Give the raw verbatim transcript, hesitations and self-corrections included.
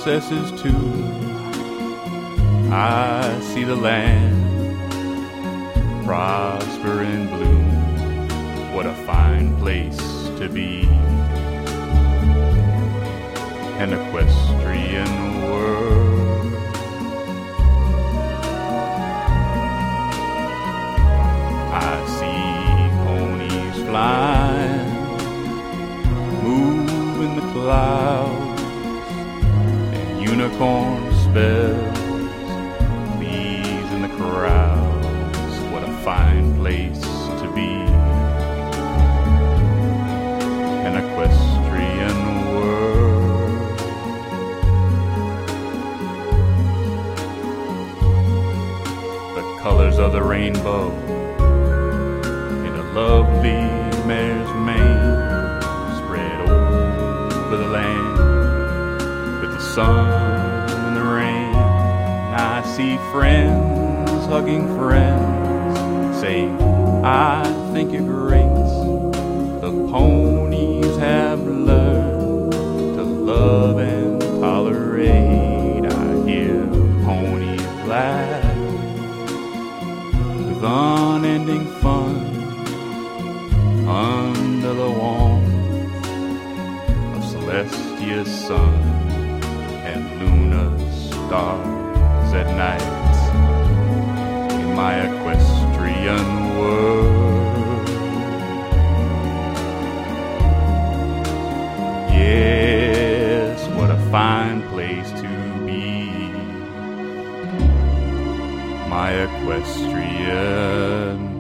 princesses too. I see the land prosper and bloom. What a fine place to be. An equestrian world. I see ponies flying, move in the clouds, and unicorn spells please in the crowds. What a fine place to be. An equestrian world. The colors of the rainbow in a lovely mare's mane spread over the land with the sun and the rain. I see friends hugging friends, saying, I think you're great. The ponies have learned to love and tolerate. I hear ponies laugh with unending fun under the warmth of Celestia's sun and Luna's stars at night. In my equestrian world, yes, what a fine place to be. My equestrian